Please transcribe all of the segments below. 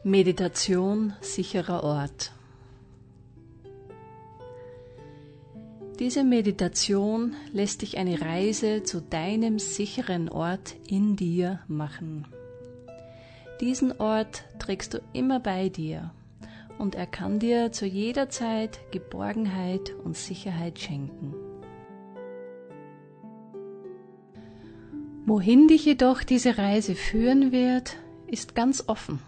Meditation, sicherer Ort. Diese Meditation lässt dich eine Reise zu deinem sicheren Ort in dir machen. Diesen Ort trägst du immer bei dir und er kann dir zu jeder Zeit Geborgenheit und Sicherheit schenken. Wohin dich jedoch diese Reise führen wird, ist ganz offen.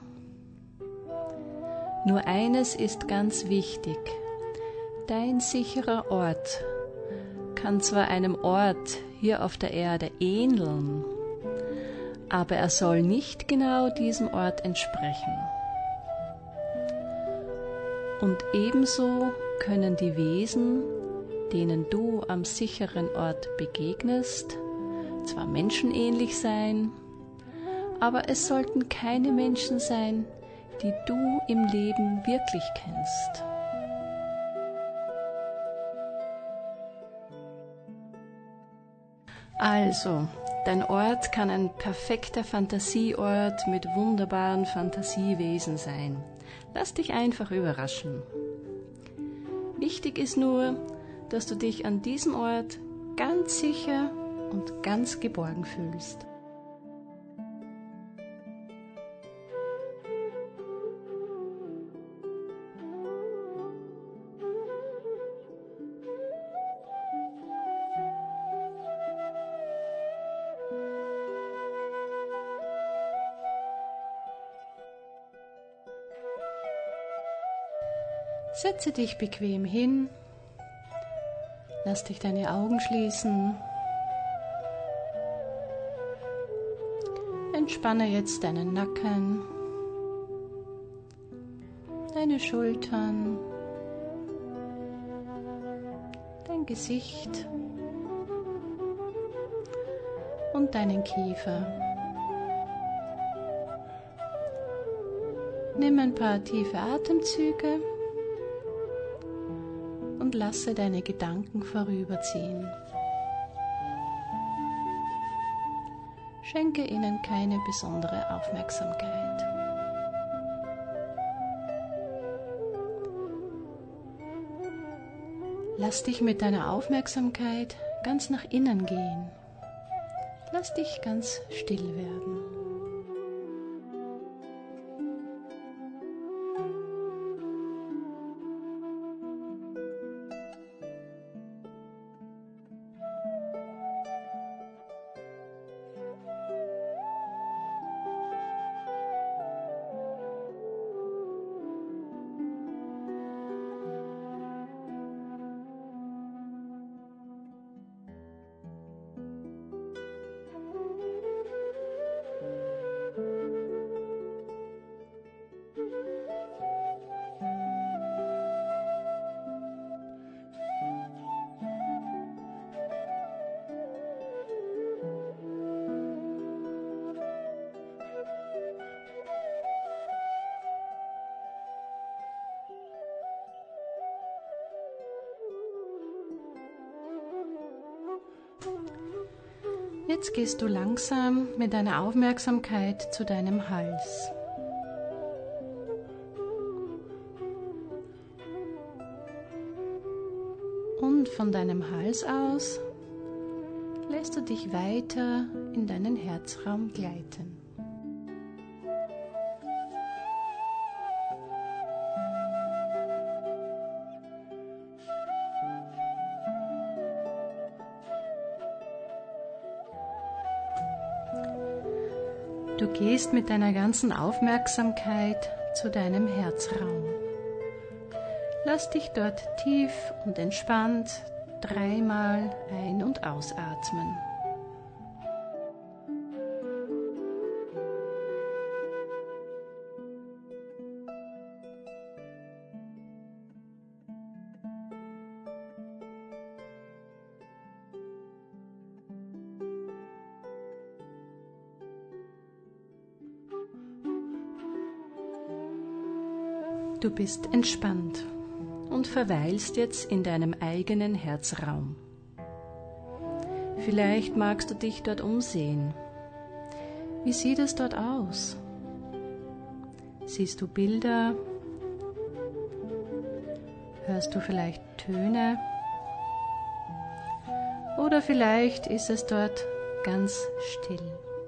Nur eines ist ganz wichtig. Dein sicherer Ort kann zwar einem Ort hier auf der Erde ähneln, aber er soll nicht genau diesem Ort entsprechen. Und ebenso können die Wesen, denen du am sicheren Ort begegnest, zwar menschenähnlich sein, aber es sollten keine Menschen sein, die du im Leben wirklich kennst. Also, dein Ort kann ein perfekter Fantasieort mit wunderbaren Fantasiewesen sein. Lass dich einfach überraschen. Wichtig ist nur, dass du dich an diesem Ort ganz sicher und ganz geborgen fühlst. Setze dich bequem hin, lass dich deine Augen schließen, entspanne jetzt deinen Nacken, deine Schultern, dein Gesicht und deinen Kiefer. Nimm ein paar tiefe Atemzüge und lasse deine Gedanken vorüberziehen. Schenke ihnen keine besondere Aufmerksamkeit. Lass dich mit deiner Aufmerksamkeit ganz nach innen gehen. Lass dich ganz still werden. Jetzt gehst du langsam mit deiner Aufmerksamkeit zu deinem Hals. Und von deinem Hals aus lässt du dich weiter in deinen Herzraum gleiten. Du gehst mit deiner ganzen Aufmerksamkeit zu deinem Herzraum. Lass dich dort tief und entspannt 3-mal ein- und ausatmen. Du bist entspannt und verweilst jetzt in deinem eigenen Herzraum. Vielleicht magst du dich dort umsehen. Wie sieht es dort aus? Siehst du Bilder? Hörst du vielleicht Töne? Oder vielleicht ist es dort ganz still.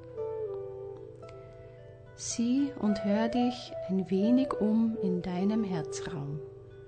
Sieh und hör dich ein wenig um in deinem Herzraum.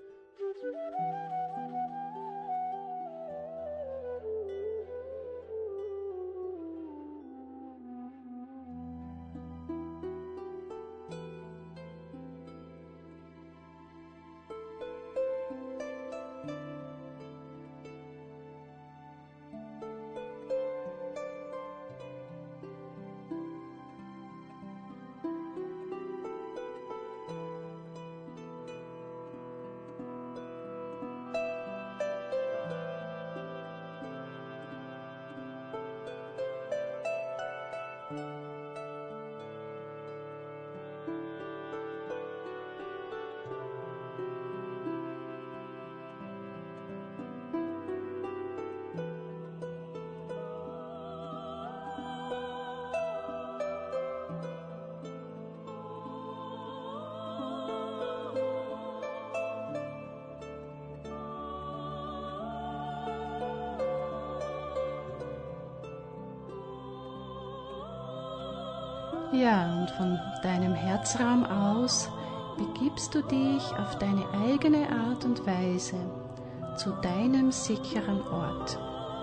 Ja, und von deinem Herzraum aus begibst du dich auf deine eigene Art und Weise zu deinem sicheren Ort.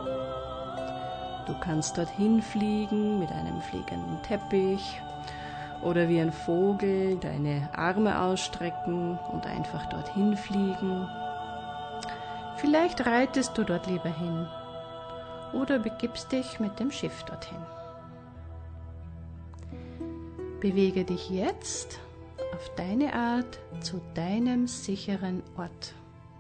Du kannst dorthin fliegen mit einem fliegenden Teppich oder wie ein Vogel deine Arme ausstrecken und einfach dorthin fliegen. Vielleicht reitest du dort lieber hin oder begibst dich mit dem Schiff dorthin. Bewege dich jetzt auf deine Art zu deinem sicheren Ort.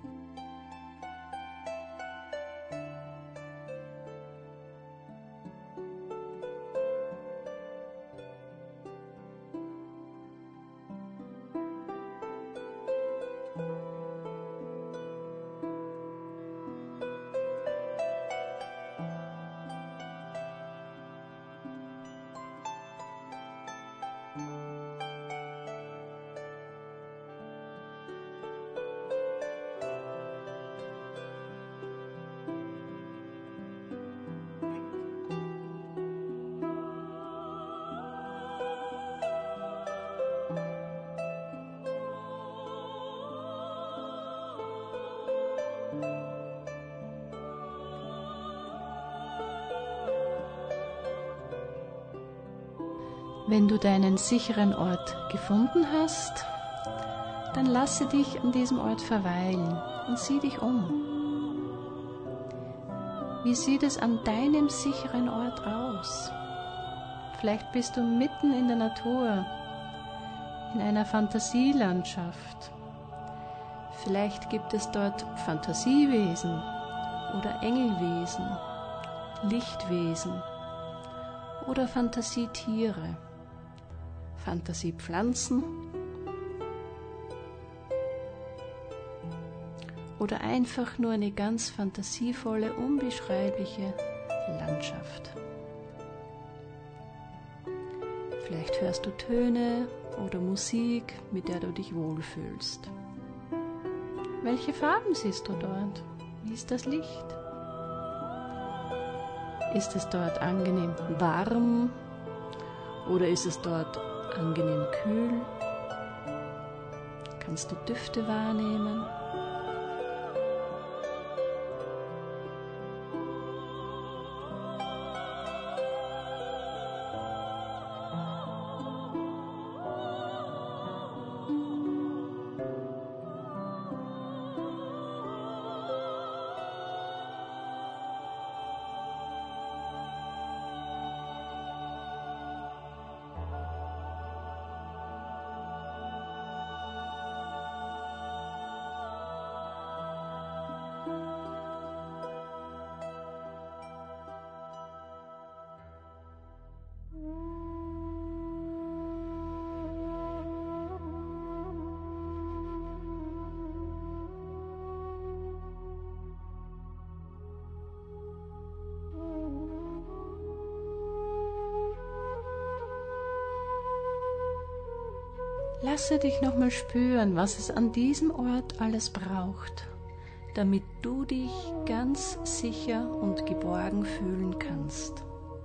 Wenn du deinen sicheren Ort gefunden hast, dann lasse dich an diesem Ort verweilen und sieh dich um. Wie sieht es an deinem sicheren Ort aus? Vielleicht bist du mitten in der Natur, in einer Fantasielandschaft. Vielleicht gibt es dort Fantasiewesen oder Engelwesen, Lichtwesen oder Fantasietiere. Fantasiepflanzen oder einfach nur eine ganz fantasievolle, unbeschreibliche Landschaft. Vielleicht hörst du Töne oder Musik, mit der du dich wohlfühlst. Welche Farben siehst du dort? Wie ist das Licht? Ist es dort angenehm warm oder ist es dort angenehm kühl? Kannst du Düfte wahrnehmen? Lasse dich nochmal spüren, was es an diesem Ort alles braucht, damit du dich ganz sicher und geborgen fühlen kannst.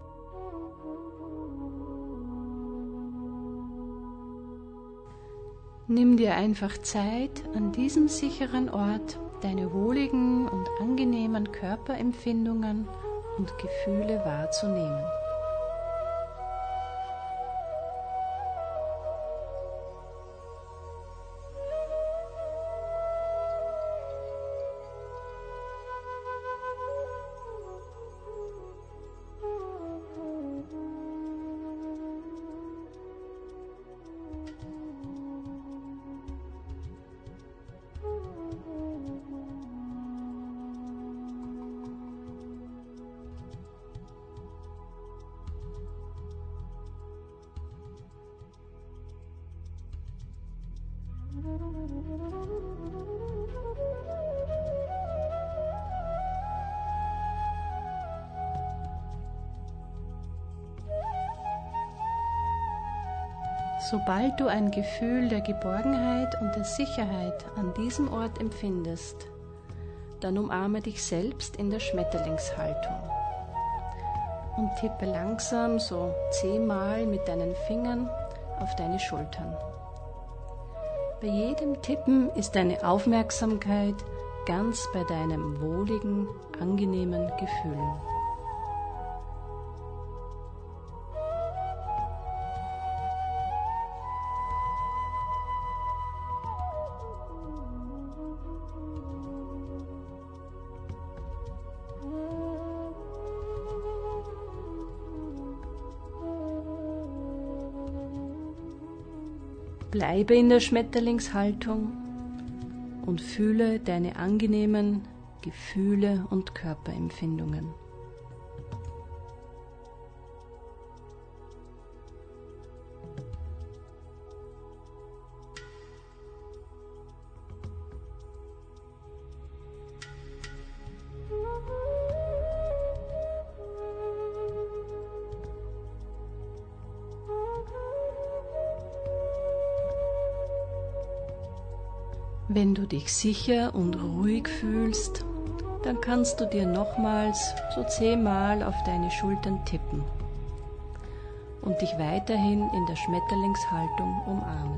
Nimm dir einfach Zeit, an diesem sicheren Ort deine wohligen und angenehmen Körperempfindungen und Gefühle wahrzunehmen. Sobald du ein Gefühl der Geborgenheit und der Sicherheit an diesem Ort empfindest, dann umarme dich selbst in der Schmetterlingshaltung und tippe langsam so 10-mal mit deinen Fingern auf deine Schultern. Bei jedem Tippen ist deine Aufmerksamkeit ganz bei deinem wohligen, angenehmen Gefühl. Bleibe in der Schmetterlingshaltung und fühle deine angenehmen Gefühle und Körperempfindungen. Wenn du dich sicher und ruhig fühlst, dann kannst du dir nochmals so 10-mal auf deine Schultern tippen und dich weiterhin in der Schmetterlingshaltung umarmen.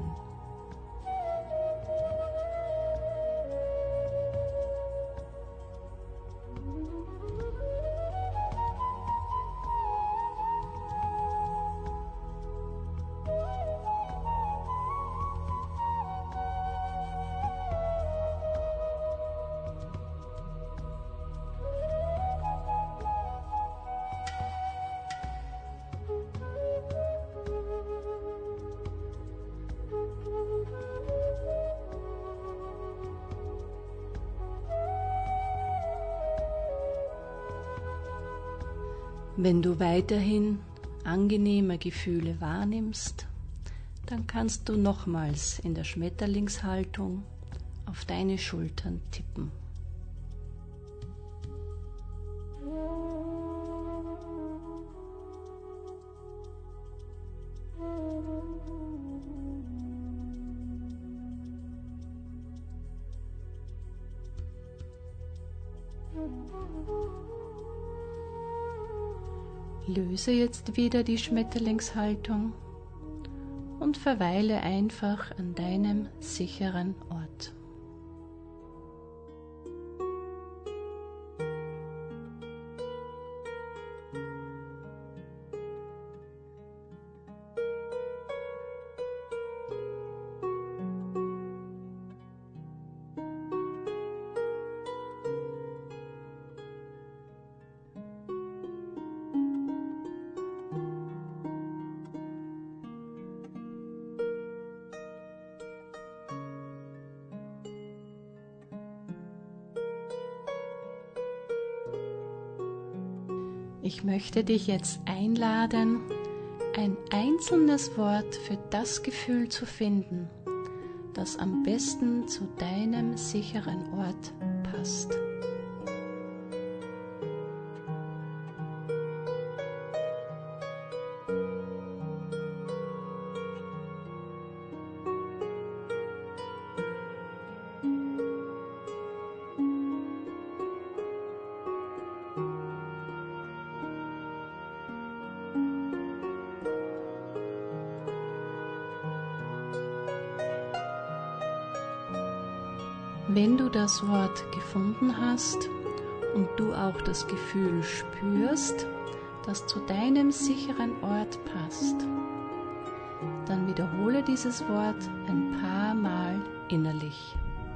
Wenn du weiterhin angenehme Gefühle wahrnimmst, dann kannst du nochmals in der Schmetterlingshaltung auf deine Schultern tippen. Löse jetzt wieder die Schmetterlingshaltung und verweile einfach an deinem sicheren Ort. Ich möchte dich jetzt einladen, ein einzelnes Wort für das Gefühl zu finden, das am besten zu deinem sicheren Ort passt. Wenn du das Wort gefunden hast und du auch das Gefühl spürst, das zu deinem sicheren Ort passt, dann wiederhole dieses Wort ein paar Mal innerlich.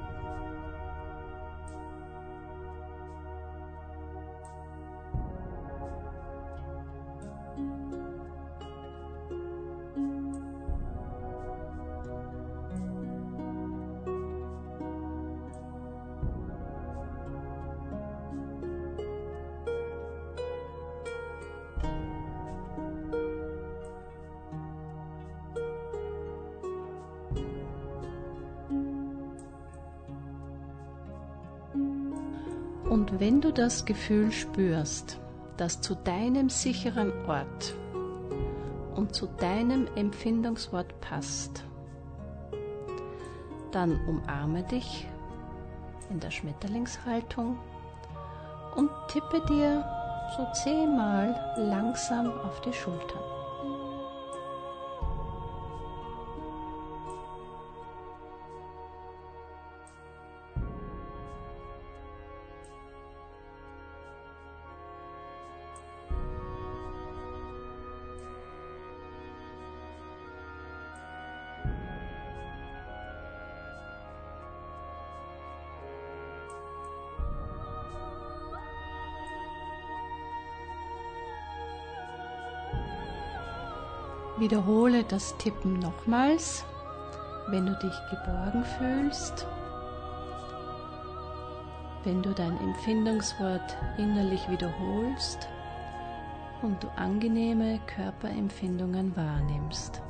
Und wenn du das Gefühl spürst, das zu deinem sicheren Ort und zu deinem Empfindungswort passt, dann umarme dich in der Schmetterlingshaltung und tippe dir so 10-mal langsam auf die Schultern. Wiederhole das Tippen nochmals, wenn du dich geborgen fühlst, wenn du dein Empfindungswort innerlich wiederholst und du angenehme Körperempfindungen wahrnimmst.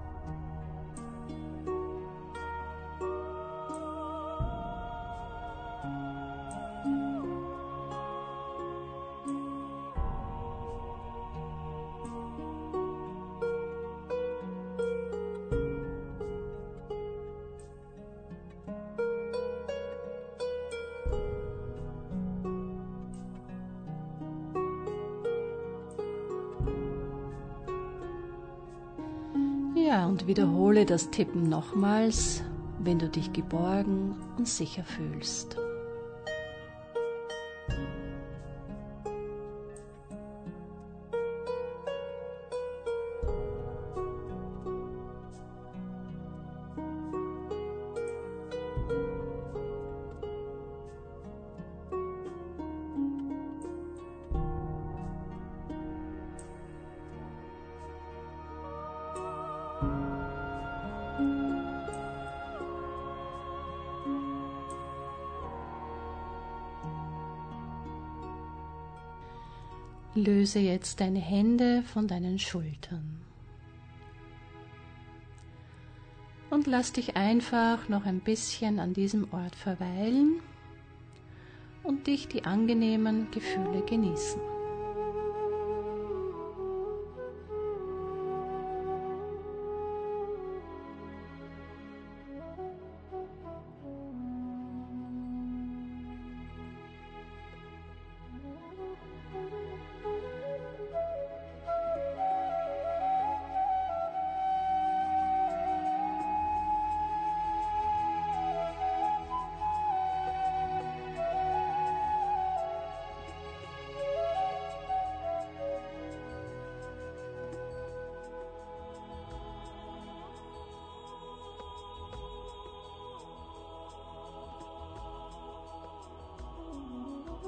Ja, und wiederhole das Tippen nochmals, wenn du dich geborgen und sicher fühlst. Löse jetzt deine Hände von deinen Schultern und lass dich einfach noch ein bisschen an diesem Ort verweilen und dich die angenehmen Gefühle genießen.